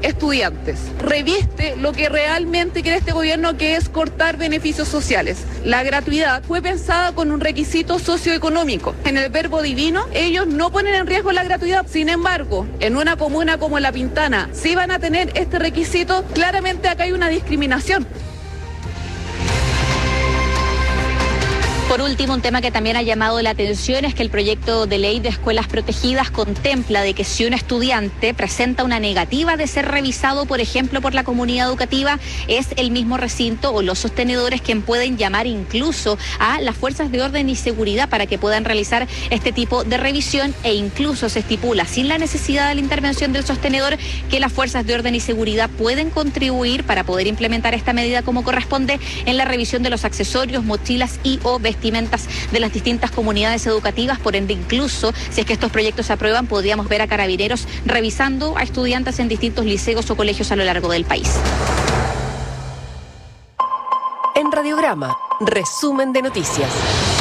estudiantes. Reviste lo que realmente quiere este gobierno, que es cortar beneficios sociales. La gratuidad fue pensada con un requisito socioeconómico. En el verbo divino, ellos no ponen en riesgo la gratuidad. Sin embargo, en una comuna como La Pintana, si van a tener este requisito, claramente acá hay una discriminación. Por último, un tema que también ha llamado la atención es que el proyecto de ley de escuelas protegidas contempla de que si un estudiante presenta una negativa de ser revisado, por ejemplo, por la comunidad educativa, es el mismo recinto o los sostenedores quien pueden llamar incluso a las fuerzas de orden y seguridad para que puedan realizar este tipo de revisión, e incluso se estipula, sin la necesidad de la intervención del sostenedor, que las fuerzas de orden y seguridad pueden contribuir para poder implementar esta medida como corresponde en la revisión de los accesorios, mochilas y o vestimentas de las distintas comunidades educativas. Por ende, incluso si es que estos proyectos se aprueban, podríamos ver a carabineros revisando a estudiantes en distintos liceos o colegios a lo largo del país. En Radiograma, resumen de noticias.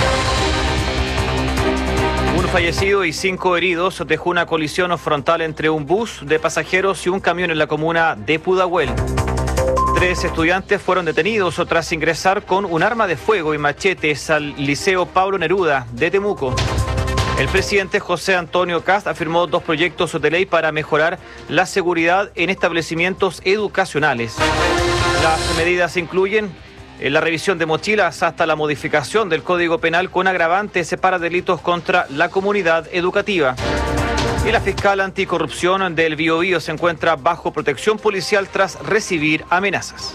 Un fallecido y 5 heridos dejó una colisión frontal entre un bus de pasajeros y un camión en la comuna de Pudahuel. 3 estudiantes fueron detenidos tras ingresar con un arma de fuego y machetes al Liceo Pablo Neruda de Temuco. El presidente José Antonio Kast afirmó 2 proyectos de ley para mejorar la seguridad en establecimientos educacionales. Las medidas incluyen la revisión de mochilas hasta la modificación del Código Penal con agravantes para delitos contra la comunidad educativa. Y la fiscal anticorrupción del Biobío se encuentra bajo protección policial tras recibir amenazas.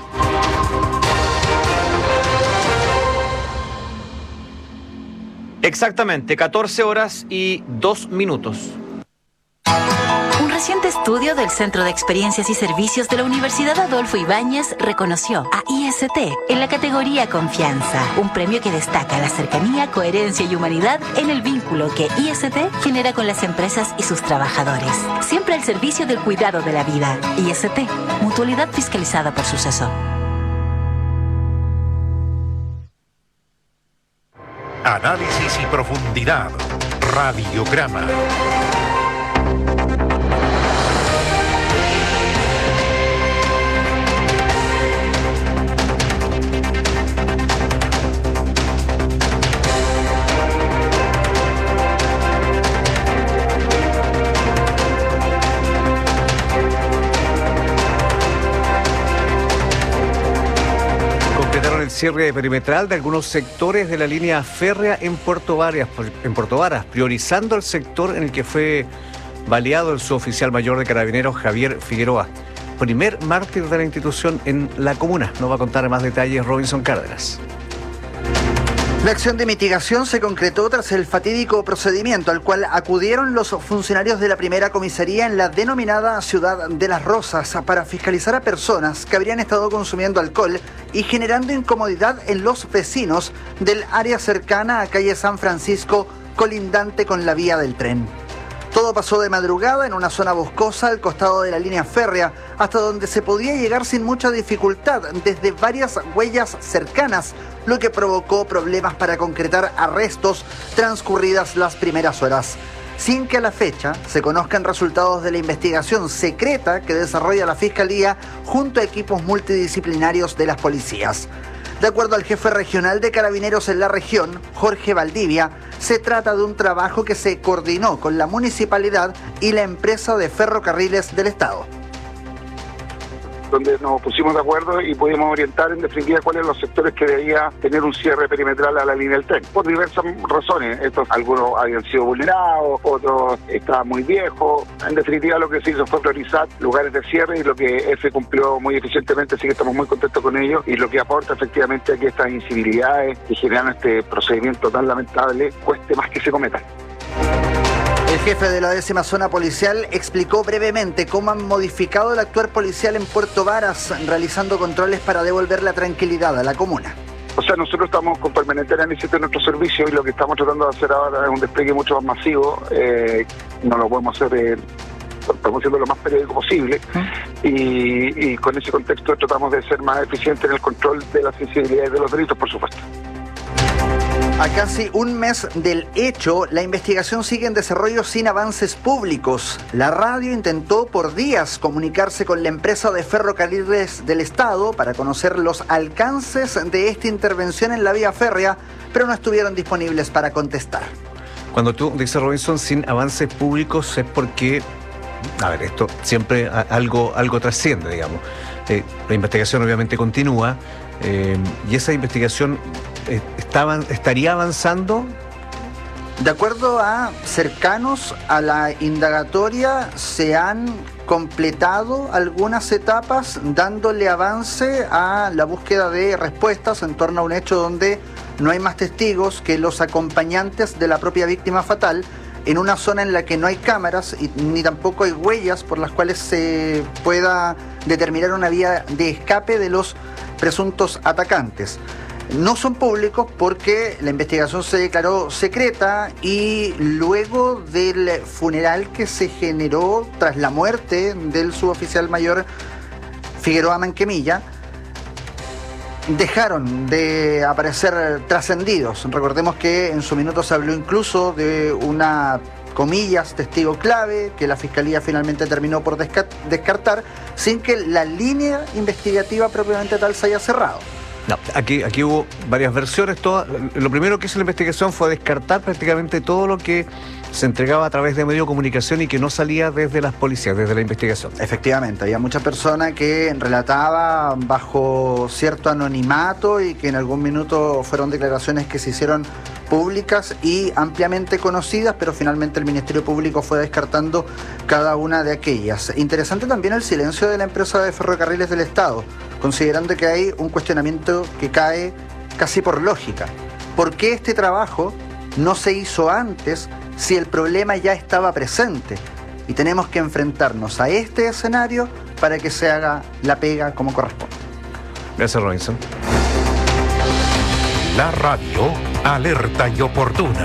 Exactamente, 14 horas y 2 minutos. Un reciente estudio del Centro de Experiencias y Servicios de la Universidad Adolfo Ibáñez reconoció a IST en la categoría Confianza, un premio que destaca la cercanía, coherencia y humanidad en el vínculo que IST genera con las empresas y sus trabajadores. Siempre al servicio del cuidado de la vida. IST, mutualidad fiscalizada por Suceso. Análisis y profundidad. Radiograma. El cierre perimetral de algunos sectores de la línea férrea en Puerto Varas, priorizando el sector en el que fue baleado el suboficial mayor de Carabineros Javier Figueroa, primer mártir de la institución en la comuna. Nos va a contar más detalles Robinson Cárdenas. La acción de mitigación se concretó tras el fatídico procedimiento al cual acudieron los funcionarios de la primera comisaría en la denominada Ciudad de las Rosas para fiscalizar a personas que habrían estado consumiendo alcohol y generando incomodidad en los vecinos del área cercana a calle San Francisco, colindante con la vía del tren. Todo pasó de madrugada en una zona boscosa al costado de la línea férrea, hasta donde se podía llegar sin mucha dificultad desde varias huellas cercanas, lo que provocó problemas para concretar arrestos transcurridas las primeras horas, sin que a la fecha se conozcan resultados de la investigación secreta que desarrolla la Fiscalía junto a equipos multidisciplinarios de las policías. De acuerdo al jefe regional de Carabineros en la región, Jorge Valdivia, se trata de un trabajo que se coordinó con la municipalidad y la empresa de ferrocarriles del Estado. Donde nos pusimos de acuerdo y pudimos orientar en definitiva cuáles son los sectores que debía tener un cierre perimetral a la línea del tren, por diversas razones. Algunos habían sido vulnerados, otros estaban muy viejos. En definitiva lo que se hizo fue priorizar lugares de cierre y lo que se cumplió muy eficientemente, así que estamos muy contentos con ello y lo que aporta efectivamente a que estas incivilidades que generan este procedimiento tan lamentable cueste más que se cometan. El jefe de la 10ª Zona Policial explicó brevemente cómo han modificado el actuar policial en Puerto Varas, realizando controles para devolver la tranquilidad a la comuna. O sea, nosotros estamos con permanente análisis de nuestro servicio y lo que estamos tratando de hacer ahora es un despliegue mucho más masivo. No lo podemos hacer, estamos haciendo lo más periódico posible y con ese contexto tratamos de ser más eficientes en el control de las sensibilidades de los delitos, por supuesto. A casi un mes del hecho, la investigación sigue en desarrollo sin avances públicos. La radio intentó por días comunicarse con la empresa de ferrocarriles del Estado para conocer los alcances de esta intervención en la vía férrea, pero no estuvieron disponibles para contestar. Cuando tú dices, Robinson, sin avances públicos es porque, a ver, esto siempre algo trasciende, digamos. La investigación obviamente continúa y esa investigación estaría avanzando. De acuerdo a cercanos a la indagatoria, se han completado algunas etapas dándole avance a la búsqueda de respuestas en torno a un hecho donde no hay más testigos que los acompañantes de la propia víctima fatal, en una zona en la que no hay cámaras ni tampoco hay huellas por las cuales se pueda determinar una vía de escape de los presuntos atacantes. No son públicos porque la investigación se declaró secreta y luego del funeral que se generó tras la muerte del suboficial mayor Figueroa Manquemilla, dejaron de aparecer trascendidos. Recordemos que en su minuto se habló incluso de una, comillas, testigo clave que la Fiscalía finalmente terminó por descartar sin que la línea investigativa propiamente tal se haya cerrado. No, aquí hubo varias versiones. Lo primero que hizo la investigación fue descartar prácticamente todo lo que se entregaba a través de medio de comunicación y que no salía desde las policías, desde la investigación. Efectivamente, había muchas personas que relataban bajo cierto anonimato y que en algún minuto fueron declaraciones que se hicieron públicas y ampliamente conocidas, pero finalmente el Ministerio Público fue descartando cada una de aquellas. Interesante también el silencio de la empresa de ferrocarriles del Estado, considerando que hay un cuestionamiento que cae casi por lógica. ¿Por qué este trabajo no se hizo antes si el problema ya estaba presente? Y tenemos que enfrentarnos a este escenario para que se haga la pega como corresponde. Gracias, Robinson. La radio alerta y oportuna.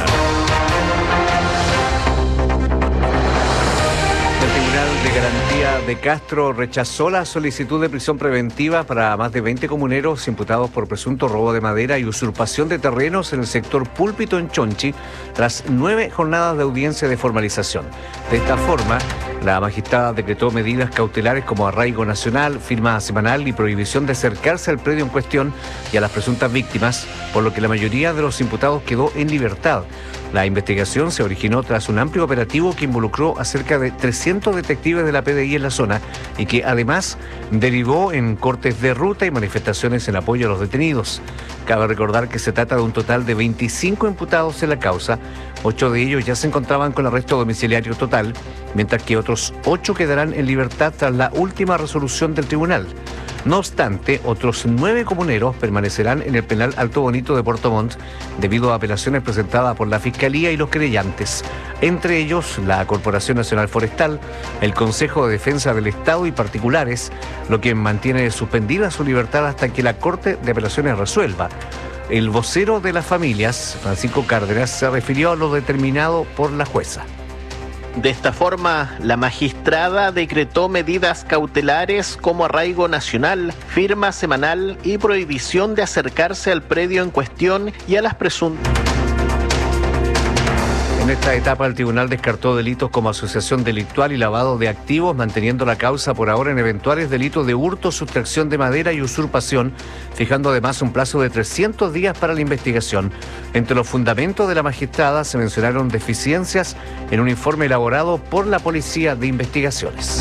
El Tribunal de Garantía de Castro rechazó la solicitud de prisión preventiva para más de 20 comuneros imputados por presunto robo de madera y usurpación de terrenos en el sector Púlpito en Chonchi, tras 9 jornadas de audiencia de formalización. De esta forma, la magistrada decretó medidas cautelares como arraigo nacional, firma semanal y prohibición de acercarse al predio en cuestión y a las presuntas víctimas, por lo que la mayoría de los imputados quedó en libertad. La investigación se originó tras un amplio operativo que involucró a cerca de 300 detectives de la PDI en la zona y que además derivó en cortes de ruta y manifestaciones en apoyo a los detenidos. Cabe recordar que se trata de un total de 25 imputados en la causa. 8 de ellos ya se encontraban con arresto domiciliario total, mientras que otros 8 quedarán en libertad tras la última resolución del tribunal. No obstante, otros 9 comuneros permanecerán en el penal Alto Bonito de Puerto Montt debido a apelaciones presentadas por la Fiscalía y los querellantes, entre ellos la Corporación Nacional Forestal, el Consejo de Defensa del Estado y particulares, lo que mantiene suspendida su libertad hasta que la Corte de Apelaciones resuelva. El vocero de las familias, Francisco Cárdenas, se refirió a lo determinado por la jueza. De esta forma, la magistrada decretó medidas cautelares como arraigo nacional, firma semanal y prohibición de acercarse al predio en cuestión y a las presuntas. En esta etapa, el tribunal descartó delitos como asociación delictual y lavado de activos, manteniendo la causa por ahora en eventuales delitos de hurto, sustracción de madera y usurpación, fijando además un plazo de 300 días para la investigación. Entre los fundamentos de la magistrada se mencionaron deficiencias en un informe elaborado por la Policía de Investigaciones.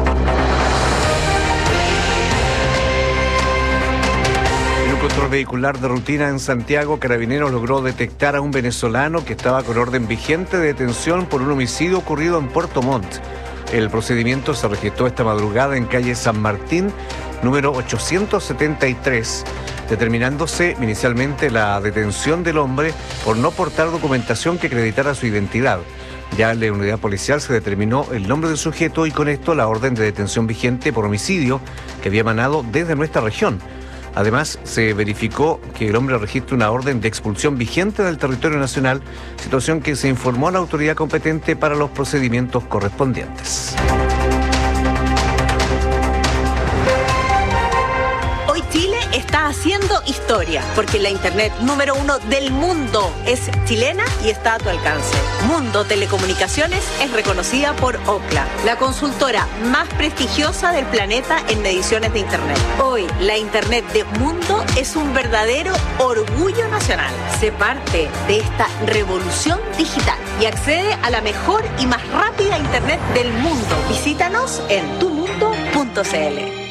Control vehicular de rutina en Santiago, Carabineros logró detectar a un venezolano que estaba con orden vigente de detención por un homicidio ocurrido en Puerto Montt. El procedimiento se registró esta madrugada en calle San Martín, número 873, determinándose inicialmente la detención del hombre por no portar documentación que acreditara su identidad. Ya en la unidad policial se determinó el nombre del sujeto y con esto la orden de detención vigente por homicidio que había emanado desde nuestra región. Además, se verificó que el hombre registra una orden de expulsión vigente del territorio nacional, situación que se informó a la autoridad competente para los procedimientos correspondientes. Hoy Chile está haciendo historia, porque la internet número 1 del mundo es chilena y está a tu alcance. Mundo Telecomunicaciones es reconocida por Ookla, la consultora más prestigiosa del planeta en mediciones de internet. Hoy, la internet de Mundo es un verdadero orgullo nacional. Sé parte de esta revolución digital y accede a la mejor y más rápida internet del mundo. Visítanos en tumundo.cl.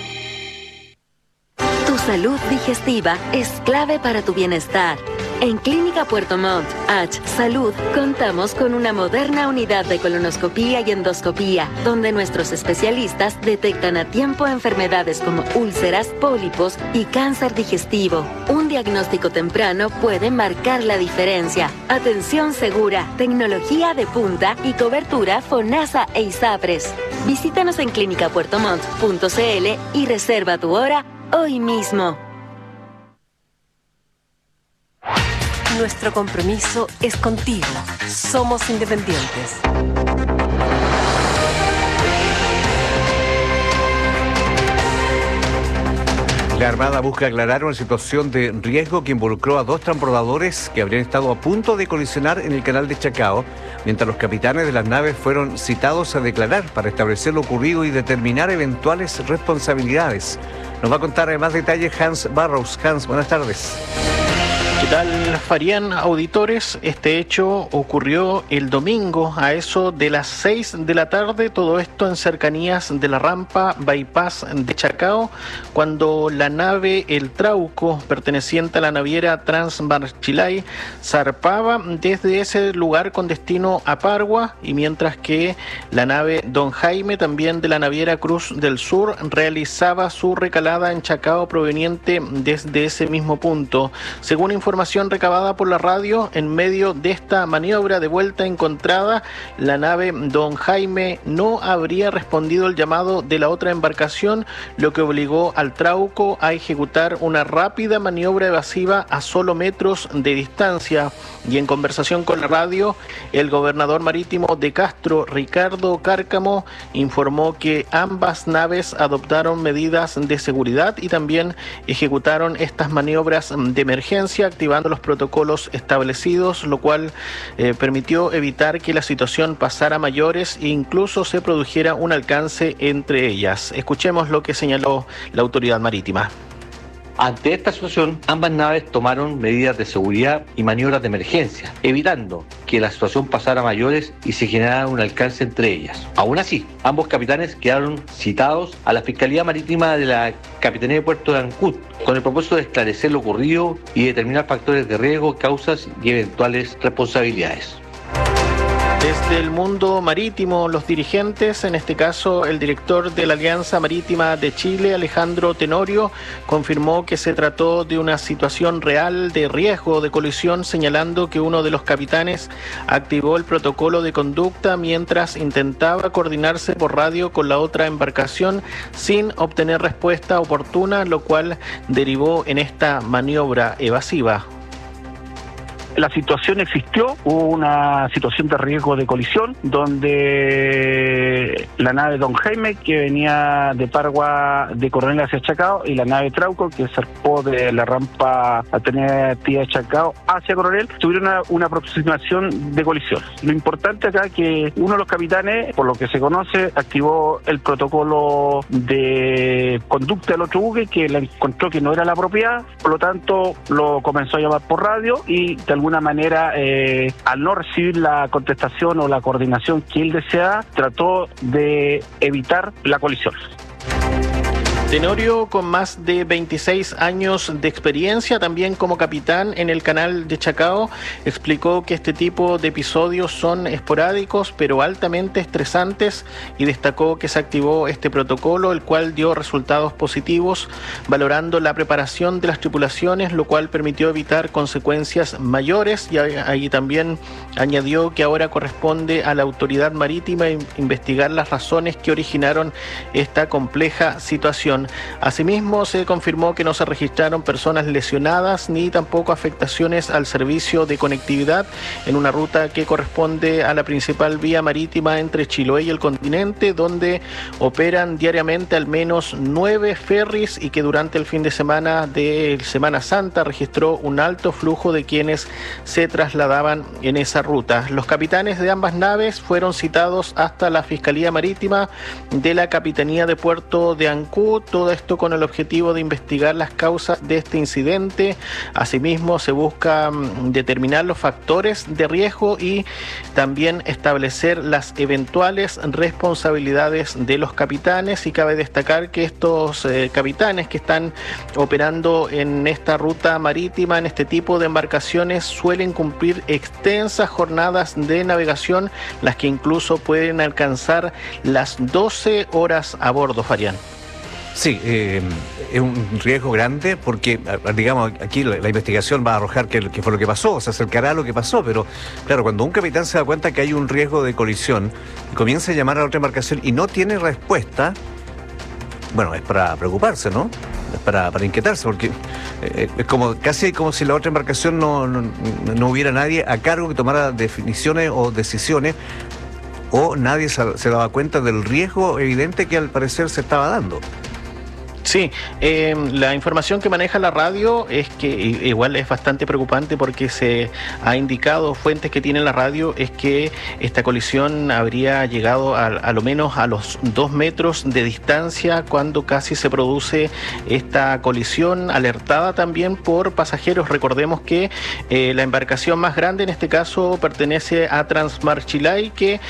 Tu salud digestiva es clave para tu bienestar. En Clínica Puerto Montt, H Salud, contamos con una moderna unidad de colonoscopía y endoscopía, donde nuestros especialistas detectan a tiempo enfermedades como úlceras, pólipos y cáncer digestivo. Un diagnóstico temprano puede marcar la diferencia. Atención segura, tecnología de punta y cobertura FONASA e ISAPRES. Visítanos en clinicapuertomont.cl y reserva tu hora hoy mismo. Nuestro compromiso es contigo. Somos independientes. La Armada busca aclarar una situación de riesgo que involucró a 2 transbordadores que habrían estado a punto de colisionar en el canal de Chacao, mientras los capitanes de las naves fueron citados a declarar para establecer lo ocurrido y determinar eventuales responsabilidades. Nos va a contar más detalles Hans Barrows. Hans, buenas tardes. ¿Qué tal, Farían, auditores? Este hecho ocurrió el domingo a eso de las 6 de la tarde, todo esto en cercanías de la rampa Bypass de Chacao, cuando la nave El Trauco, perteneciente a la naviera Transbarchilay, zarpaba desde ese lugar con destino a Pargua, y mientras que la nave Don Jaime, también de la naviera Cruz del Sur, realizaba su recalada en Chacao proveniente desde ese mismo punto. Según información recabada por la radio, en medio de esta maniobra de vuelta encontrada, la nave Don Jaime no habría respondido el llamado de la otra embarcación, lo que obligó al Trauco a ejecutar una rápida maniobra evasiva a solo metros de distancia. Y en conversación con la radio, el gobernador marítimo de Castro, Ricardo Cárcamo, informó que ambas naves adoptaron medidas de seguridad y también ejecutaron estas maniobras de emergencia, activando los protocolos establecidos, lo cual permitió evitar que la situación pasara a mayores e incluso se produjera un alcance entre ellas. Escuchemos lo que señaló la autoridad marítima. Ante esta situación, ambas naves tomaron medidas de seguridad y maniobras de emergencia, evitando que la situación pasara a mayores y se generara un alcance entre ellas. Aún así, ambos capitanes quedaron citados a la Fiscalía Marítima de la Capitanía de Puerto de Ancud, con el propósito de esclarecer lo ocurrido y determinar factores de riesgo, causas y eventuales responsabilidades. Desde el mundo marítimo, los dirigentes, en este caso el director de la Alianza Marítima de Chile, Alejandro Tenorio, confirmó que se trató de una situación real de riesgo de colisión, señalando que uno de los capitanes activó el protocolo de conducta mientras intentaba coordinarse por radio con la otra embarcación sin obtener respuesta oportuna, lo cual derivó en esta maniobra evasiva. La situación existió, hubo una situación de riesgo de colisión donde la nave Don Jaime, que venía de Pargua de Coronel hacia Chacao, y la nave Trauco, que zarpó de la rampa alternativa de Chacao hacia Coronel, tuvieron una aproximación de colisión. Lo importante acá es que uno de los capitanes, por lo que se conoce, activó el protocolo de conducta del otro buque, que le encontró que no era la apropiada, por lo tanto lo comenzó a llamar por radio y de alguna manera, al no recibir la contestación o la coordinación que él deseaba, trató de evitar la colisión. Tenorio, con más de 26 años de experiencia, también como capitán en el canal de Chacao, explicó que este tipo de episodios son esporádicos pero altamente estresantes y destacó que se activó este protocolo, el cual dio resultados positivos, valorando la preparación de las tripulaciones, lo cual permitió evitar consecuencias mayores, y ahí también añadió que ahora corresponde a la autoridad marítima investigar las razones que originaron esta compleja situación. colisión. Asimismo, se confirmó que no se registraron personas lesionadas ni tampoco afectaciones al servicio de conectividad en una ruta que corresponde a la principal vía marítima entre Chiloé y el continente, donde operan diariamente al menos 9 ferries y que durante el fin de semana de Semana Santa registró un alto flujo de quienes se trasladaban en esa ruta. Los capitanes de ambas naves fueron citados hasta la Fiscalía Marítima de la Capitanía de Puerto de Ancud, todo esto con el objetivo de investigar las causas de este incidente. Asimismo, se busca determinar los factores de riesgo y también establecer las eventuales responsabilidades de los capitanes, y cabe destacar que estos capitanes que están operando en esta ruta marítima, en este tipo de embarcaciones, suelen cumplir extensas jornadas de navegación, las que incluso pueden alcanzar las 12 horas a bordo, Farián. Sí, es un riesgo grande porque, digamos, aquí la investigación va a arrojar qué fue lo que pasó, se acercará a lo que pasó, pero claro, cuando un capitán se da cuenta que hay un riesgo de colisión y comienza a llamar a la otra embarcación y no tiene respuesta, bueno, es para preocuparse, ¿no? Es para inquietarse, porque es casi como si la otra embarcación no hubiera nadie a cargo que tomara definiciones o decisiones, o nadie se daba cuenta del riesgo evidente que al parecer se estaba dando. Sí, la información que maneja la radio es que igual es bastante preocupante, porque se ha indicado, fuentes que tiene la radio, es que esta colisión habría llegado a lo menos a los 2 metros de distancia cuando casi se produce esta colisión, alertada también por pasajeros. Recordemos que la embarcación más grande en este caso pertenece a Transmarchilay, que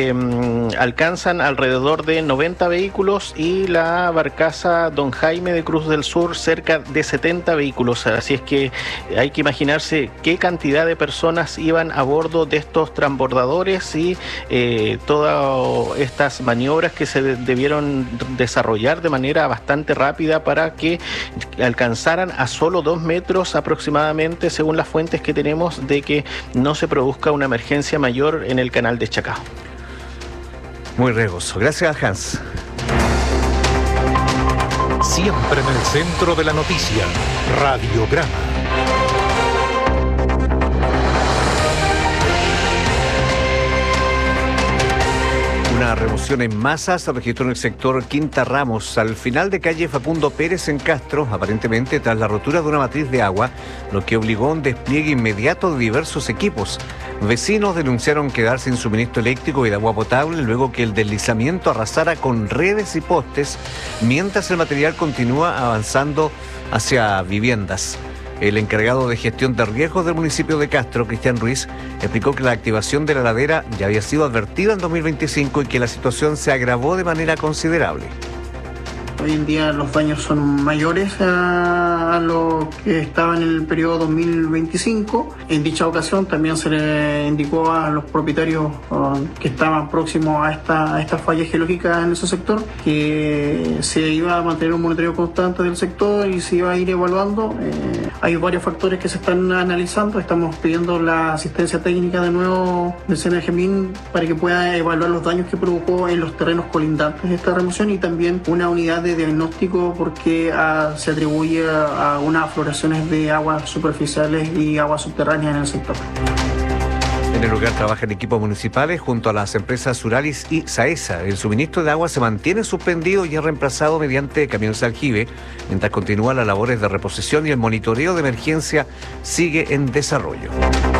alcanzan alrededor de 90 vehículos, y la barcaza Don Jaime de Cruz del Sur cerca de 70 vehículos. Así es que hay que imaginarse qué cantidad de personas iban a bordo de estos transbordadores y todas estas maniobras que se debieron desarrollar de manera bastante rápida para que alcanzaran a solo 2 metros aproximadamente, según las fuentes que tenemos, de que no se produzca una emergencia mayor en el canal de Chacao. Muy riesgoso. Gracias, Hans. Siempre en el centro de la noticia, Radiograma. Una remoción en masa se registró en el sector Quinta Ramos, al final de calle Facundo Pérez en Castro, aparentemente tras la rotura de una matriz de agua, lo que obligó a un despliegue inmediato de diversos equipos. Vecinos denunciaron quedar sin suministro eléctrico y de agua potable luego que el deslizamiento arrasara con redes y postes, mientras el material continúa avanzando hacia viviendas. El encargado de gestión de riesgos del municipio de Castro, Cristian Ruiz, explicó que la activación de la ladera ya había sido advertida en 2025 y que la situación se agravó de manera considerable. Hoy en día los daños son mayores a lo que estaba en el periodo 2025. En dicha ocasión también se le indicó a los propietarios que estaban próximos a esta falla geológica en ese sector que se iba a mantener un monitoreo constante del sector y se iba a ir evaluando. Hay varios factores que se están analizando. Estamos pidiendo la asistencia técnica de nuevo del CNGMIN para que pueda evaluar los daños que provocó en los terrenos colindantes de esta remoción, y también una unidad de diagnóstico porque se atribuye a unas afloraciones de aguas superficiales y aguas subterráneas en el sector. En el lugar trabajan equipos municipales junto a las empresas Suralis y Saesa. El suministro de agua se mantiene suspendido y es reemplazado mediante camiones de aljibe, mientras continúan las labores de reposición y el monitoreo de emergencia sigue en desarrollo.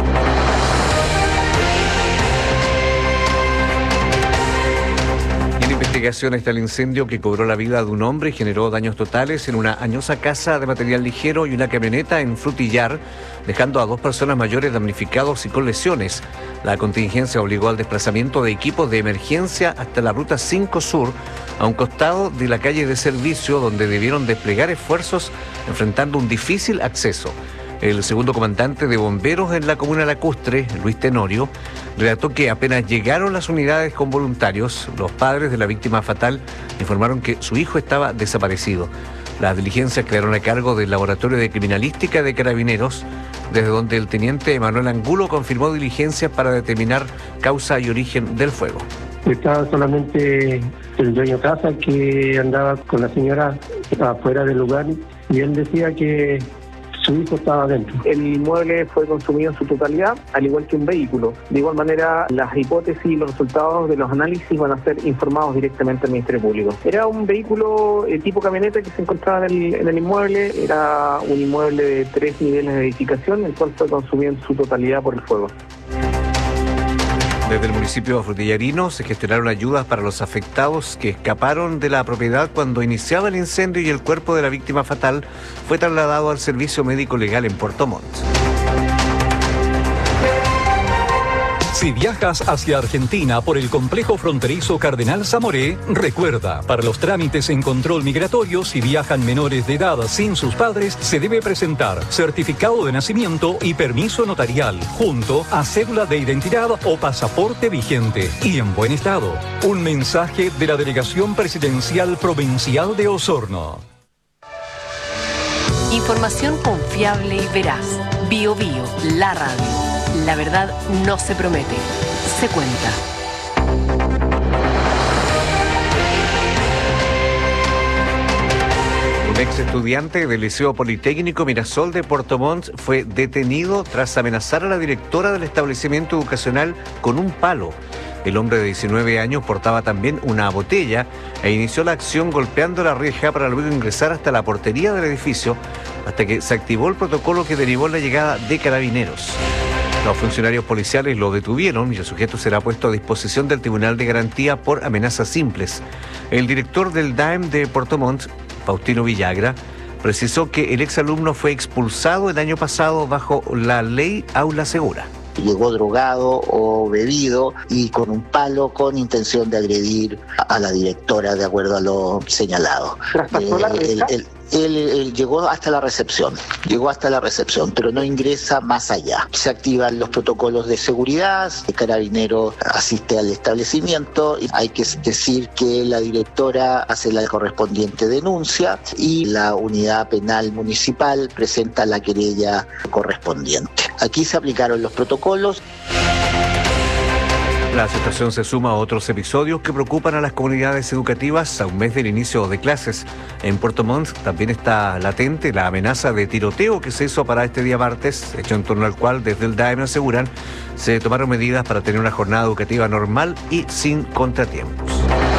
Investigación está el incendio que cobró la vida de un hombre y generó daños totales en una añosa casa de material ligero y una camioneta en Frutillar, dejando a 2 personas mayores damnificados y con lesiones. La contingencia obligó al desplazamiento de equipos de emergencia hasta la ruta 5 Sur, a un costado de la calle de servicio, donde debieron desplegar esfuerzos enfrentando un difícil acceso. El segundo comandante de bomberos en la comuna lacustre, Luis Tenorio, relató que apenas llegaron las unidades con voluntarios, los padres de la víctima fatal informaron que su hijo estaba desaparecido. Las diligencias quedaron a cargo del Laboratorio de Criminalística de Carabineros, desde donde el teniente Emanuel Angulo confirmó diligencias para determinar causa y origen del fuego. Estaba solamente el dueño de casa que andaba con la señora afuera del lugar y él decía que su hijo estaba adentro. El inmueble fue consumido en su totalidad, al igual que un vehículo. De igual manera, las hipótesis y los resultados de los análisis van a ser informados directamente al Ministerio Público. Era un vehículo tipo camioneta que se encontraba en el inmueble. Era un inmueble de 3 niveles de edificación, el cual fue consumido en su totalidad por el fuego. Desde el municipio frutillarino se gestionaron ayudas para los afectados que escaparon de la propiedad cuando iniciaba el incendio y el cuerpo de la víctima fatal fue trasladado al servicio médico legal en Puerto Montt. Si viajas hacia Argentina por el complejo fronterizo Cardenal Zamoré, recuerda, para los trámites en control migratorio, si viajan menores de edad sin sus padres, se debe presentar certificado de nacimiento y permiso notarial, junto a cédula de identidad o pasaporte vigente y en buen estado. Un mensaje de la Delegación Presidencial Provincial de Osorno. Información confiable y veraz. Bio Bio, la radio. La verdad no se promete, se cuenta. Un ex estudiante del Liceo Politécnico Mirasol de Puerto Montt fue detenido tras amenazar a la directora del establecimiento educacional con un palo. El hombre de 19 años portaba también una botella e inició la acción golpeando la reja para luego ingresar hasta la portería del edificio hasta que se activó el protocolo que derivó en la llegada de carabineros. Los funcionarios policiales lo detuvieron y el sujeto será puesto a disposición del Tribunal de Garantía por amenazas simples. El director del DAEM de Puerto Montt, Faustino Villagra, precisó que el exalumno fue expulsado el año pasado bajo la ley Aula Segura. Llegó drogado o bebido y con un palo con intención de agredir a la directora de acuerdo a lo señalado. ¿Traspasó la reja? Él llegó hasta la recepción, pero no ingresa más allá. Se activan los protocolos de seguridad, el carabinero asiste al establecimiento, y hay que decir que la directora hace la correspondiente denuncia y la unidad penal municipal presenta la querella correspondiente. Aquí se aplicaron los protocolos. La situación se suma a otros episodios que preocupan a las comunidades educativas a un mes del inicio de clases. En Puerto Montt también está latente la amenaza de tiroteo que se hizo para este día martes, hecho en torno al cual desde el DAEM aseguran se tomaron medidas para tener una jornada educativa normal y sin contratiempos.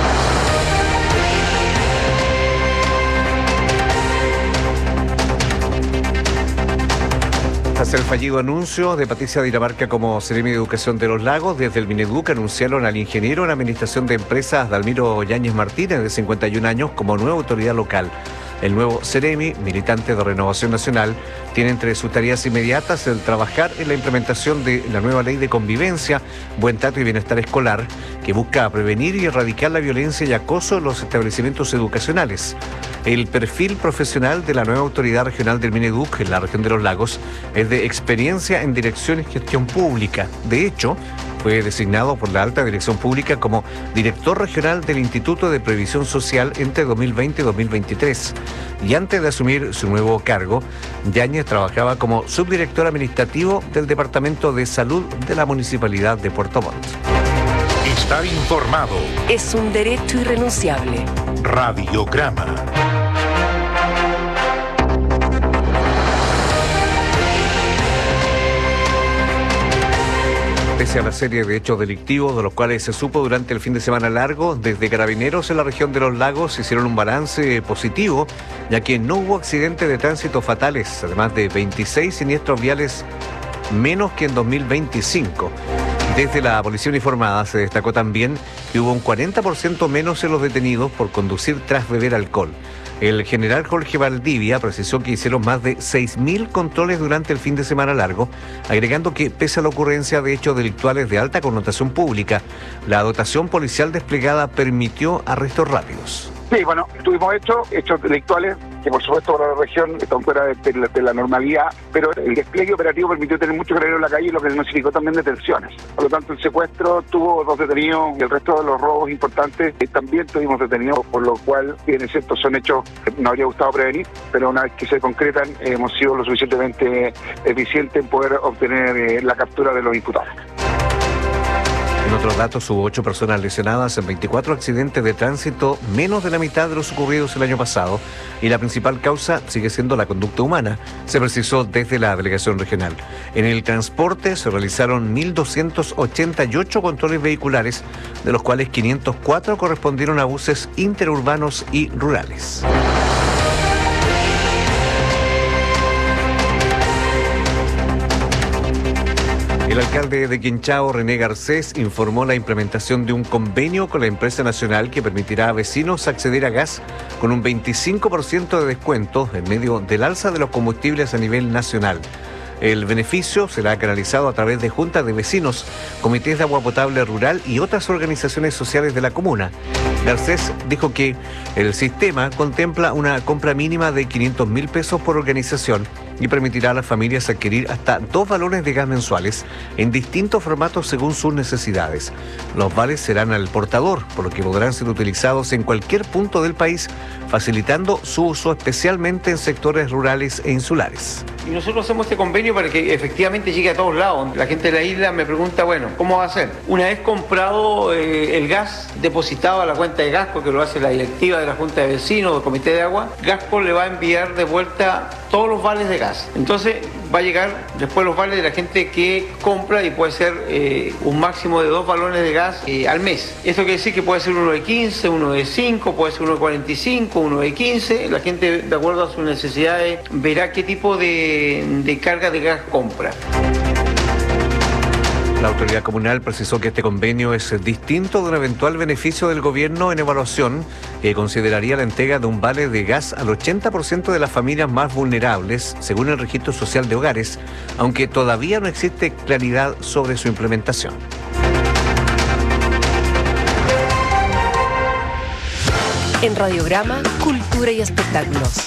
Tras el fallido anuncio de Patricia Dinamarca como Seremi de Educación de los Lagos, desde el Mineduc anunciaron al ingeniero en Administración de Empresas Dalmiro Yáñez Martínez, de 51 años, como nueva autoridad local. El nuevo Seremi, militante de Renovación Nacional, tiene entre sus tareas inmediatas el trabajar en la implementación de la nueva ley de convivencia, buen trato y bienestar escolar, que busca prevenir y erradicar la violencia y acoso en los establecimientos educacionales. El perfil profesional de la nueva autoridad regional del Mineduc en la región de los Lagos es de experiencia en dirección y gestión pública. De hecho, fue designado por la alta dirección pública como director regional del Instituto de Previsión Social entre 2020 y 2023. Y antes de asumir su nuevo cargo, Yáñez trabajaba como subdirector administrativo del Departamento de Salud de la Municipalidad de Puerto Montt. Estar informado es un derecho irrenunciable. Radiograma. Pese a la serie de hechos delictivos de los cuales se supo durante el fin de semana largo, desde Carabineros en la región de los Lagos hicieron un balance positivo, ya que no hubo accidentes de tránsito fatales, además de 26 siniestros viales menos que en 2025. Desde la Policía Uniformada se destacó también que hubo un 40% menos en los detenidos por conducir tras beber alcohol. El general Jorge Valdivia precisó que hicieron más de 6.000 controles durante el fin de semana largo, agregando que pese a la ocurrencia de hechos delictuales de alta connotación pública, la dotación policial desplegada permitió arrestos rápidos. Sí, bueno, tuvimos hechos delictuales que por supuesto para la región están fuera de la normalidad, pero el despliegue operativo permitió tener muchos carabineros en la calle, lo que nos significó también detenciones. Por lo tanto, el secuestro tuvo 2 detenidos y el resto de los robos importantes también tuvimos detenidos, por lo cual, bien es cierto, son hechos que nos habría gustado prevenir, pero una vez que se concretan hemos sido lo suficientemente eficientes en poder obtener la captura de los imputados. En otros datos, hubo 8 personas lesionadas en 24 accidentes de tránsito, menos de la mitad de los ocurridos el año pasado, y la principal causa sigue siendo la conducta humana, se precisó desde la delegación regional. En el transporte se realizaron 1.288 controles vehiculares, de los cuales 504 correspondieron a buses interurbanos y rurales. El alcalde de Quinchao, René Garcés, informó la implementación de un convenio con la empresa nacional que permitirá a vecinos acceder a gas con un 25% de descuento en medio del alza de los combustibles a nivel nacional. El beneficio será canalizado a través de juntas de vecinos, comités de agua potable rural y otras organizaciones sociales de la comuna. Garcés dijo que el sistema contempla una compra mínima de 500.000 pesos por organización y permitirá a las familias adquirir hasta 2 balones de gas mensuales en distintos formatos según sus necesidades. Los vales serán al portador, por lo que podrán ser utilizados en cualquier punto del país, facilitando su uso especialmente en sectores rurales e insulares. Y nosotros hacemos este convenio para que efectivamente llegue a todos lados. La gente de la isla me pregunta, bueno, ¿cómo va a ser? Una vez comprado el gas depositado a la cuenta de Gasco, que lo hace la directiva de la Junta de Vecinos o del Comité de Agua, Gasco le va a enviar de vuelta todos los vales de gas. Entonces va a llegar después los vales de la gente que compra y puede ser un máximo de 2 balones de gas al mes. Esto quiere decir que puede ser uno de 15, uno de 5, puede ser uno de 45, uno de 15. La gente, de acuerdo a sus necesidades, verá qué tipo de carga de gas compra. La autoridad comunal precisó que este convenio es distinto de un eventual beneficio del gobierno en evaluación que consideraría la entrega de un vale de gas al 80% de las familias más vulnerables, según el registro social de hogares, aunque todavía no existe claridad sobre su implementación. En Radiograma, Cultura y Espectáculos.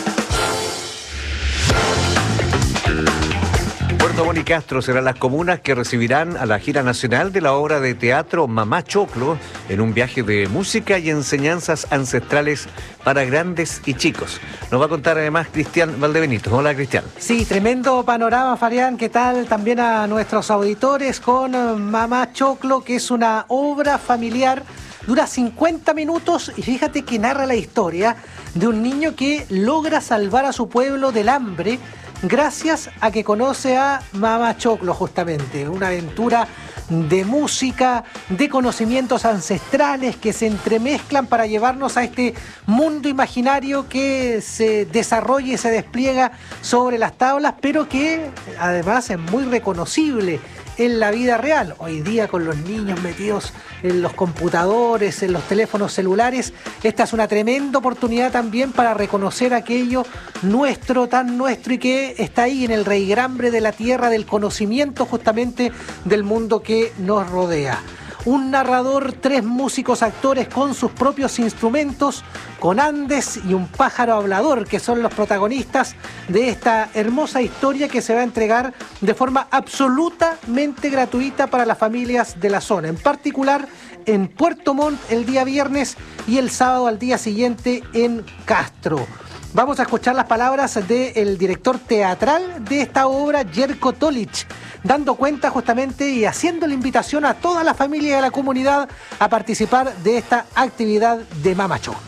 Puerto Montt y Castro serán las comunas que recibirán a la gira nacional de la obra de teatro Mamá Choclo en un viaje de música y enseñanzas ancestrales para grandes y chicos. Nos va a contar además Cristian Valdebenito. Hola, Cristian. Sí, tremendo panorama, Fabián. ¿Qué tal? También a nuestros auditores con Mamá Choclo, que es una obra familiar. Dura 50 minutos y fíjate que narra la historia de un niño que logra salvar a su pueblo del hambre gracias a que conoce a Mamá Choclo, justamente. Una aventura de música, de conocimientos ancestrales que se entremezclan para llevarnos a este mundo imaginario que se desarrolla y se despliega sobre las tablas, pero que además es muy reconocible en la vida real. Hoy día, con los niños metidos en los computadores, en los teléfonos celulares, esta es una tremenda oportunidad también para reconocer aquello nuestro, tan nuestro, y que está ahí en el raigambre de la tierra, del conocimiento justamente del mundo que nos rodea. Un narrador, 3 músicos actores con sus propios instrumentos, con Andes y un pájaro hablador, que son los protagonistas de esta hermosa historia que se va a entregar de forma absolutamente gratuita para las familias de la zona, en particular en Puerto Montt el día viernes y el sábado al día siguiente en Castro. Vamos a escuchar las palabras del director teatral de esta obra, Jerko Tolic, dando cuenta justamente y haciendo la invitación a toda la familia de la comunidad a participar de esta actividad de Mamá Choclo.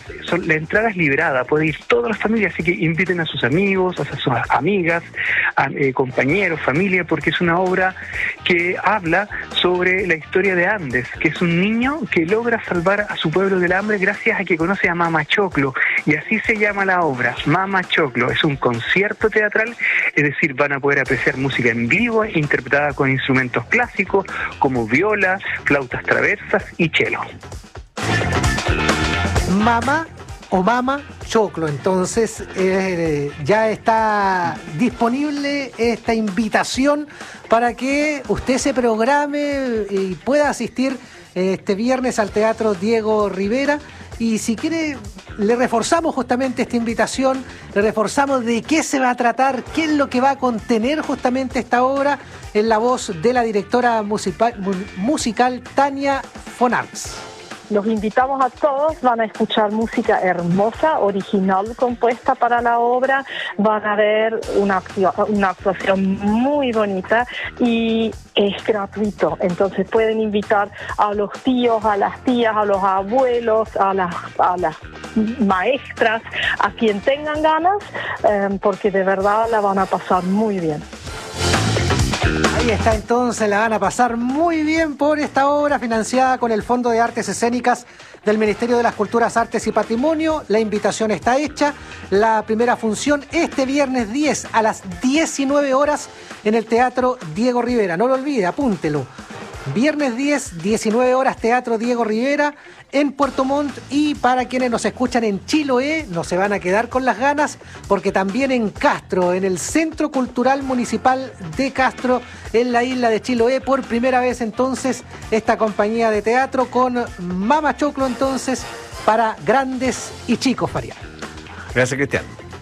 La entrada es liberada, puede ir toda la familia, así que inviten a sus amigos, a sus amigas, a compañeros, familia, porque es una obra que habla sobre la historia de Andes, que es un niño que logra salvar a su pueblo del hambre gracias a que conoce a Mamá Choclo, y así se llama la obra, Mamá Choclo. Es un concierto teatral, es decir, van a poder apreciar música en vivo interpretada con instrumentos clásicos como viola, flautas traversas y cello. Mamá o Mamá Choclo, entonces ya está disponible esta invitación para que usted se programe y pueda asistir este viernes al Teatro Diego Rivera. Y si quiere, le reforzamos justamente esta invitación, le reforzamos de qué se va a tratar, qué es lo que va a contener justamente esta obra, en la voz de la directora musical Tania Fonarz. Los invitamos a todos, van a escuchar música hermosa, original, compuesta para la obra, van a ver una actuación muy bonita y es gratuito, entonces pueden invitar a los tíos, a las tías, a los abuelos, a las maestras, a quien tengan ganas, porque de verdad la van a pasar muy bien. Ahí está entonces, la van a pasar muy bien por esta obra financiada con el Fondo de Artes Escénicas del Ministerio de las Culturas, Artes y Patrimonio. La invitación está hecha. La primera función este viernes 10 a las 19 horas en el Teatro Diego Rivera. No lo olvide, apúntelo. Viernes 10, 19 horas, Teatro Diego Rivera en Puerto Montt. Y para quienes nos escuchan en Chiloé, no se van a quedar con las ganas, porque también en Castro, en el Centro Cultural Municipal de Castro, en la isla de Chiloé, por primera vez entonces esta compañía de teatro con Mama Choclo entonces para grandes y chicos, Faria. Gracias, Cristian.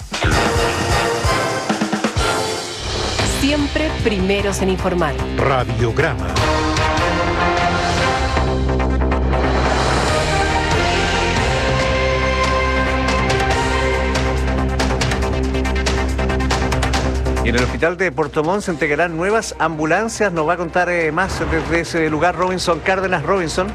Siempre primeros en informar. Radiograma. Y en el hospital de Puerto Montt se entregarán nuevas ambulancias. Nos va a contar más desde ese lugar Robinson Cárdenas. Robinson.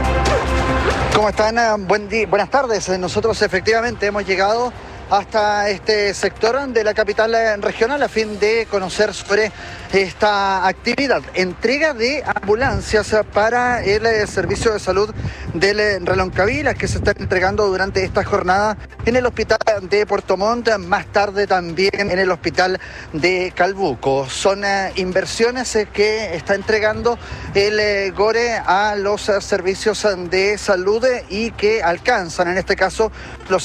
¿Cómo están? Buenas tardes. Nosotros efectivamente hemos llegado hasta este sector de la capital regional a fin de conocer sobre esta actividad. Entrega de ambulancias para el servicio de salud del Reloncaví, las que se están entregando durante esta jornada en el hospital de Puerto Montt, más tarde también en el hospital de Calbuco. Son inversiones que está entregando el GORE a los servicios de salud y que alcanzan en este caso los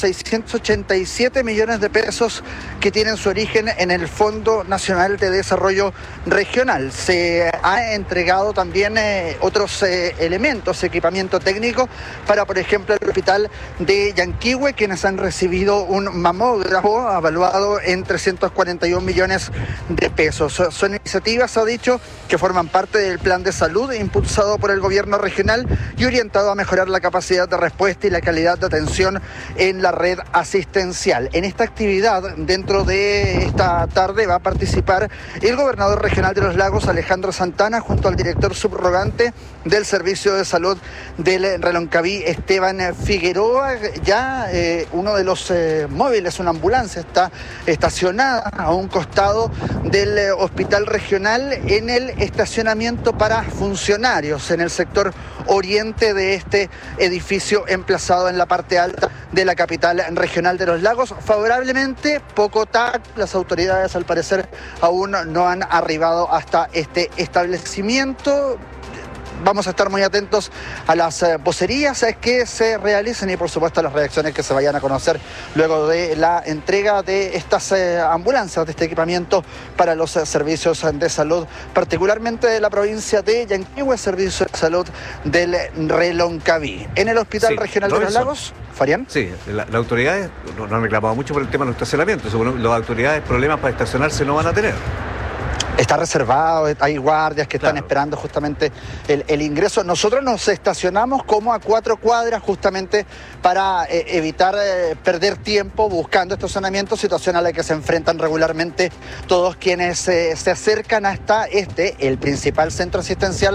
687 millones de pesos que tienen su origen en el Fondo Nacional de Desarrollo Regional. Se ha entregado también otros elementos, equipamiento técnico para, por ejemplo, el hospital de Yanquihue, quienes han recibido un mamógrafo evaluado en 341 millones de pesos. Son iniciativas, ha dicho, que forman parte del plan de salud impulsado por el gobierno regional y orientado a mejorar la capacidad de respuesta y la calidad de atención en la red asistencial. En esta actividad, dentro de esta tarde, va a participar el gobernador regional de Los Lagos, Alejandro Santana, junto al director subrogante del Servicio de Salud del Reloncaví, Esteban Figueroa. Ya uno de los móviles, una ambulancia, está estacionada a un costado del hospital regional en el estacionamiento para funcionarios en el sector oriente de este edificio emplazado en la parte alta de la capital regional de Los Lagos. Favorablemente, poco tacto, las autoridades al parecer aún no han arribado hasta este establecimiento. Vamos a estar muy atentos a las vocerías que se realicen y por supuesto a las reacciones que se vayan a conocer luego de la entrega de estas ambulancias, de este equipamiento para los servicios de salud, particularmente de la provincia de Yanquihue, Servicio de Salud del Reloncaví. En el Hospital Regional de Los Lagos, Farián. Sí, las autoridades no han reclamado mucho por el tema de los estacionamientos. Según las autoridades, problemas para estacionarse no van a tener. Está reservado, hay guardias que están esperando justamente el ingreso. Nosotros nos estacionamos como a 4 cuadras justamente para evitar perder tiempo buscando estacionamiento, situación a la que se enfrentan regularmente todos quienes se acercan hasta el principal centro asistencial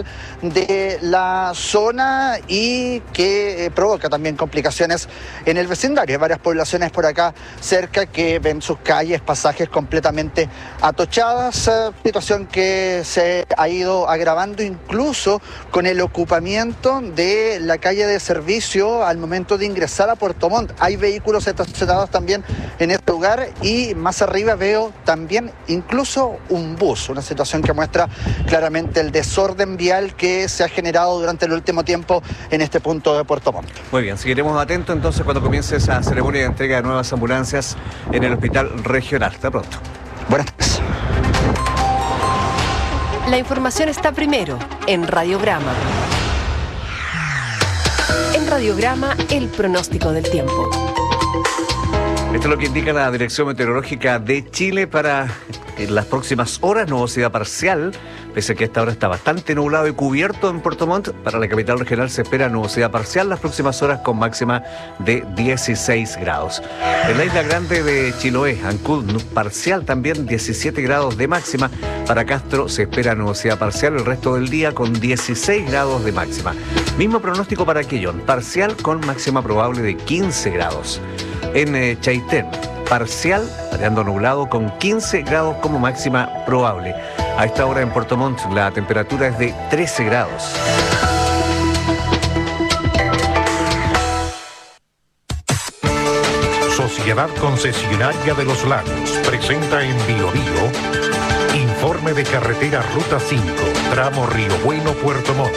de la zona y que provoca también complicaciones en el vecindario. Hay varias poblaciones por acá cerca que ven sus calles, pasajes completamente atochadas, situación que se ha ido agravando incluso con el ocupamiento de la calle de servicio al momento de ingresar a Puerto Montt. Hay vehículos estacionados también en este lugar y más arriba veo también incluso un bus, una situación que muestra claramente el desorden vial que se ha generado durante el último tiempo en este punto de Puerto Montt. Muy bien, seguiremos atentos entonces cuando comience esa ceremonia de entrega de nuevas ambulancias en el hospital regional. Hasta pronto. Buenas tardes. La información está primero en Radiograma. En Radiograma, el pronóstico del tiempo. Esto es lo que indica la Dirección Meteorológica de Chile para las próximas horas. Nubosidad parcial, pese a que esta hora está bastante nublado y cubierto en Puerto Montt. Para la capital regional se espera nubosidad parcial las próximas horas con máxima de 16 grados. En la isla grande de Chiloé, Ancud, parcial también, 17 grados de máxima. Para Castro se espera nubosidad parcial el resto del día con 16 grados de máxima. Mismo pronóstico para Quellón, parcial con máxima probable de 15 grados. En Chaitén, parcial, variando nublado, con 15 grados como máxima probable. A esta hora en Puerto Montt la temperatura es de 13 grados. Sociedad Concesionaria de los Lagos presenta en Bio Bio informe de carretera Ruta 5, tramo Río Bueno, Puerto Montt.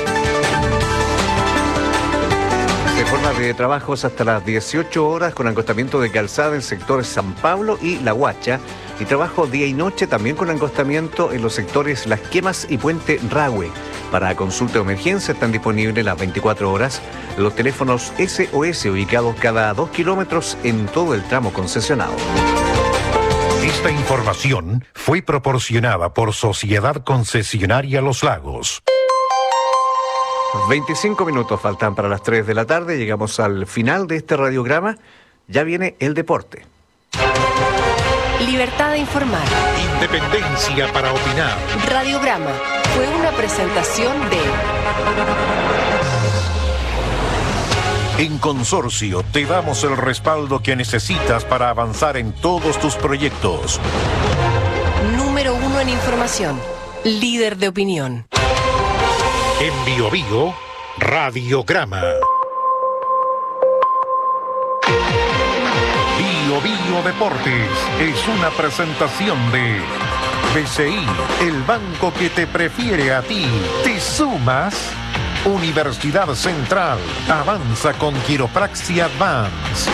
De forma de trabajos hasta las 18 horas con acostamiento de calzada en sectores San Pablo y La Huacha, y trabajo día y noche también con acostamiento en los sectores Las Quemas y Puente Rahue. Para consulta o emergencia están disponibles las 24 horas los teléfonos SOS ubicados cada 2 kilómetros en todo el tramo concesionado. Esta información fue proporcionada por Sociedad Concesionaria Los Lagos. 25 minutos faltan para las 3 de la tarde. Llegamos al final de este radiograma. Ya viene el deporte. Libertad de informar. Independencia para opinar. Radiograma fue una presentación de... En Consorcio te damos el respaldo que necesitas para avanzar en todos tus proyectos. Número 1 en información. Líder de opinión. En Bio Bio, Radiograma. Bio Bio Deportes es una presentación de BCI, el banco que te prefiere a ti. ¿Te sumas? Universidad Central, avanza con Quiropraxia Advance.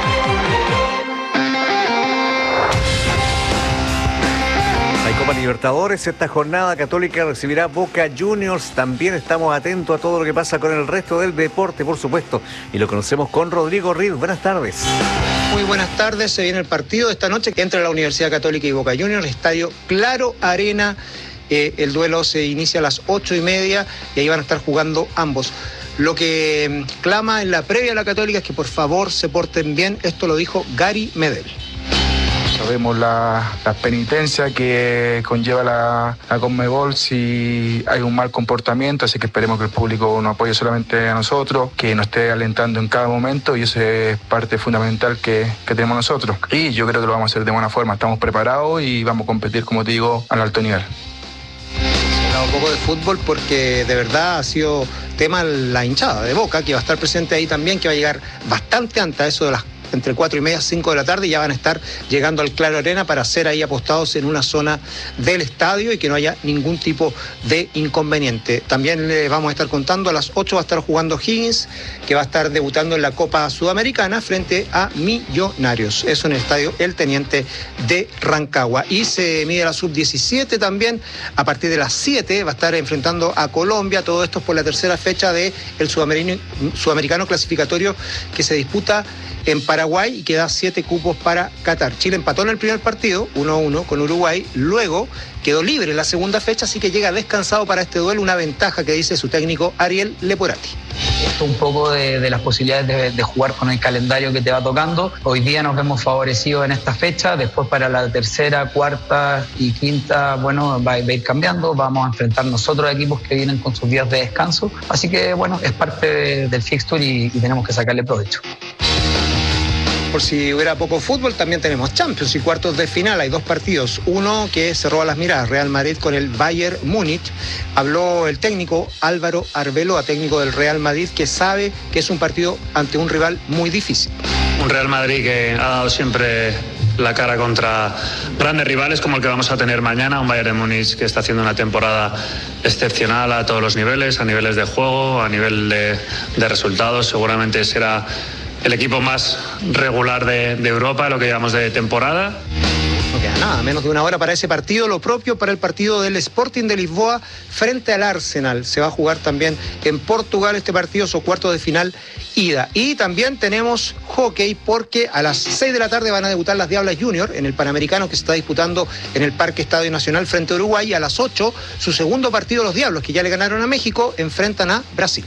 Hay Copa Libertadores, esta jornada Católica recibirá Boca Juniors. También estamos atentos a todo lo que pasa con el resto del deporte, por supuesto, y lo conocemos con Rodrigo Riz. Buenas tardes. Muy buenas tardes, se viene el partido de esta noche que entre la Universidad Católica y Boca Juniors, estadio Claro Arena. El duelo se inicia a las 8:30 y ahí van a estar jugando ambos. Lo que clama en la previa a la Católica es que por favor se porten bien. Esto lo dijo Gary Medel. Sabemos la penitencia que conlleva la Conmebol si hay un mal comportamiento, así que esperemos que el público nos apoye solamente a nosotros, que nos esté alentando en cada momento, y eso es parte fundamental que tenemos nosotros. Y yo creo que lo vamos a hacer de buena forma, estamos preparados y vamos a competir, como te digo, al alto nivel. Un poco de fútbol porque de verdad ha sido tema la hinchada de Boca, que va a estar presente ahí también, que va a llegar bastante antes a eso de las entre 4:30 5 de la tarde, y ya van a estar llegando al Claro Arena para ser ahí apostados en una zona del estadio y que no haya ningún tipo de inconveniente. También les vamos a estar contando, a las 8 va a estar jugando Higgins, que va a estar debutando en la Copa Sudamericana frente a Millonarios. Eso en el estadio El Teniente de Rancagua. Y se mide la sub-17 también, a partir de las 7 va a estar enfrentando a Colombia. Todo esto es por la tercera fecha del sudamericano clasificatorio que se disputa en Paraguay y que da 7 cupos para Qatar. Chile empató en el primer partido, 1-1 con Uruguay, luego quedó libre en la segunda fecha, así que llega descansado para este duelo, una ventaja que dice su técnico Ariel Leporati. Esto un poco de las posibilidades de jugar con el calendario que te va tocando. Hoy día nos vemos favorecidos en esta fecha, después para la tercera, cuarta y quinta, bueno, va a ir cambiando, vamos a enfrentar nosotros equipos que vienen con sus días de descanso, así que bueno, es parte del fixture y tenemos que sacarle provecho. Por si hubiera poco fútbol, también tenemos Champions y cuartos de final. Hay 2 partidos. Uno que se roba las miradas, Real Madrid con el Bayern Múnich. Habló el técnico Álvaro Arbeloa, técnico del Real Madrid, que sabe que es un partido ante un rival muy difícil. Un Real Madrid que ha dado siempre la cara contra grandes rivales como el que vamos a tener mañana, un Bayern Múnich que está haciendo una temporada excepcional a todos los niveles, a niveles de juego, a nivel de resultados. Seguramente será el equipo más regular de Europa, lo que llevamos de temporada. No queda nada, menos de una hora para ese partido. Lo propio para el partido del Sporting de Lisboa frente al Arsenal. Se va a jugar también en Portugal este partido, su cuarto de final ida. Y también tenemos hockey porque a las 6 de la tarde van a debutar las Diablas Junior en el Panamericano que se está disputando en el Parque Estadio Nacional frente a Uruguay. Y a las 8, su segundo partido, los Diablos, que ya le ganaron a México, enfrentan a Brasil.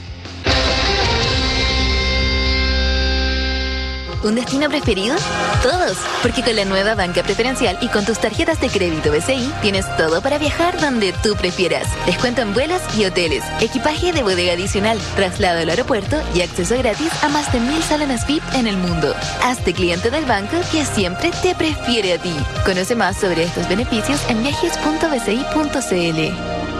¿Un destino preferido? Todos, porque con la nueva banca preferencial y con tus tarjetas de crédito BCI tienes todo para viajar donde tú prefieras. Descuento en vuelos y hoteles, equipaje de bodega adicional, traslado al aeropuerto y acceso gratis a más de 1000 salones VIP en el mundo. Hazte cliente del banco que siempre te prefiere a ti. Conoce más sobre estos beneficios en viajes.bci.cl.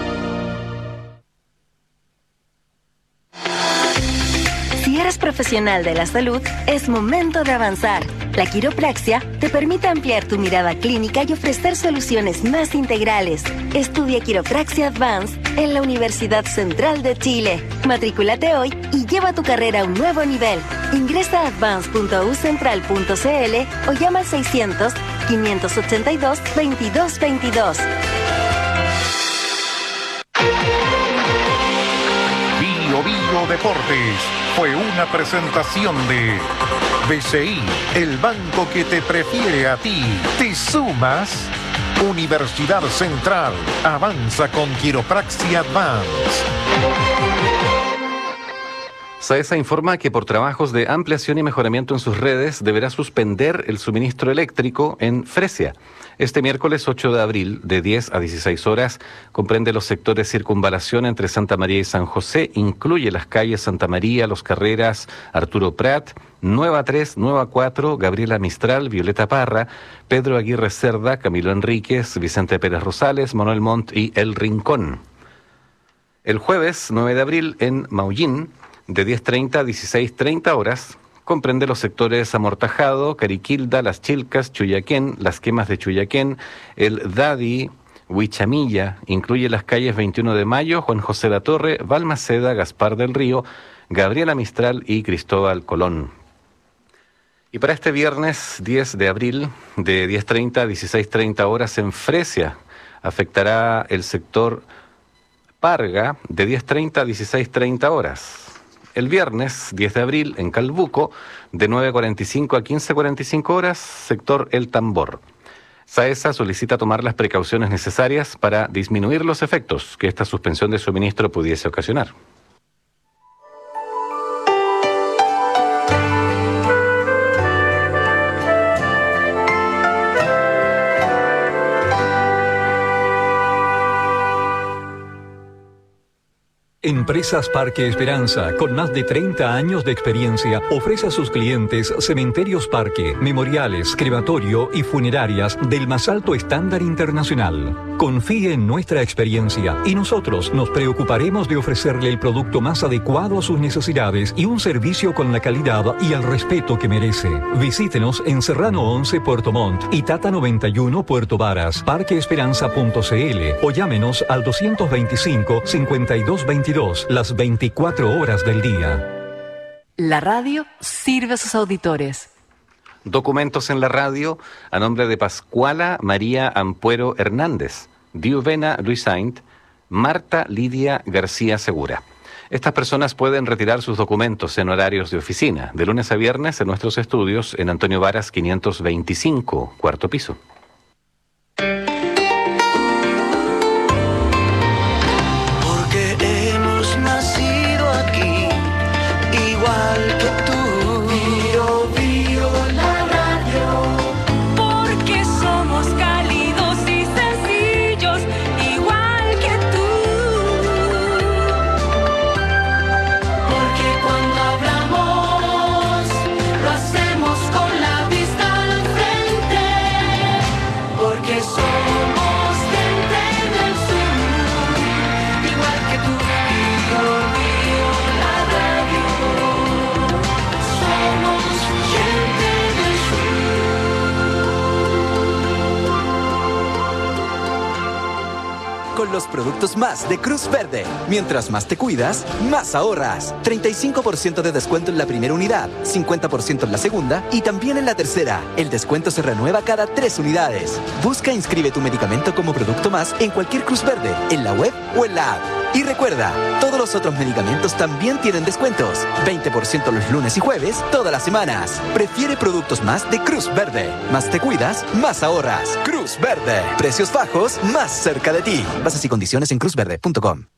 Si eres profesional de la salud, es momento de avanzar. La quiropraxia te permite ampliar tu mirada clínica y ofrecer soluciones más integrales. Estudia Quiropraxia Advanced en la Universidad Central de Chile. Matrículate hoy y lleva tu carrera a un nuevo nivel. Ingresa a advance.ucentral.cl o llama al 600-582-2222. Bio Deportes fue una presentación de BCI, el banco que te prefiere a ti. ¿Te sumas? Universidad Central, avanza con Quiropraxia Advance. SAESA informa que por trabajos de ampliación y mejoramiento en sus redes deberá suspender el suministro eléctrico en Fresia. Este miércoles 8 de abril, de 10 a 16 horas, comprende los sectores Circunvalación entre Santa María y San José, incluye las calles Santa María, Los Carreras, Arturo Prat, Nueva 3, Nueva 4, Gabriela Mistral, Violeta Parra, Pedro Aguirre Cerda, Camilo Enríquez, Vicente Pérez Rosales, Manuel Montt y El Rincón. El jueves 9 de abril, en Maullín, de 10:30 a 16:30 horas, comprende los sectores Amortajado, Cariquilda, Las Chilcas, Chuyaquén, Las Quemas de Chuyaquén, El Dadi, Huichamilla, incluye las calles 21 de Mayo, Juan José Latorre, Balmaceda, Gaspar del Río, Gabriela Mistral y Cristóbal Colón. Y para este viernes 10 de abril, de 10:30 a 16:30 horas en Fresia, afectará el sector Parga de 10:30 a 16:30 horas. El viernes 10 de abril en Calbuco, de 9:45 a 15:45 horas, sector El Tambor. SAESA solicita tomar las precauciones necesarias para disminuir los efectos que esta suspensión de suministro pudiese ocasionar. Empresas Parque Esperanza, con más de 30 años de experiencia, ofrece a sus clientes cementerios parque, memoriales, crematorio y funerarias del más alto estándar internacional. Confíe en nuestra experiencia y nosotros nos preocuparemos de ofrecerle el producto más adecuado a sus necesidades y un servicio con la calidad y el respeto que merece. Visítenos en Serrano 11 Puerto Montt y Tata 91 Puerto Varas, parqueesperanza.cl o llámenos al 225-5222 las 24 horas del día. La radio sirve a sus auditores. Documentos en la radio a nombre de Pascuala María Ampuero Hernández, Diuvena Luis Saint, Marta Lidia García Segura. Estas personas pueden retirar sus documentos en horarios de oficina, de lunes a viernes en nuestros estudios en Antonio Varas 525, cuarto piso. con los productos más de Cruz Verde. Mientras más te cuidas, más ahorras. 35% de descuento en la primera unidad, 50% en la segunda y también en la tercera. El descuento se renueva cada 3 unidades. Busca e inscribe tu medicamento como producto más en cualquier Cruz Verde, en la web o en la app. Y recuerda, todos los otros medicamentos también tienen descuentos. 20% los lunes y jueves, todas las semanas. Prefiere productos más de Cruz Verde. Más te cuidas, más ahorras. Cruz Verde. Precios bajos, más cerca de ti. Bases y condiciones en cruzverde.com.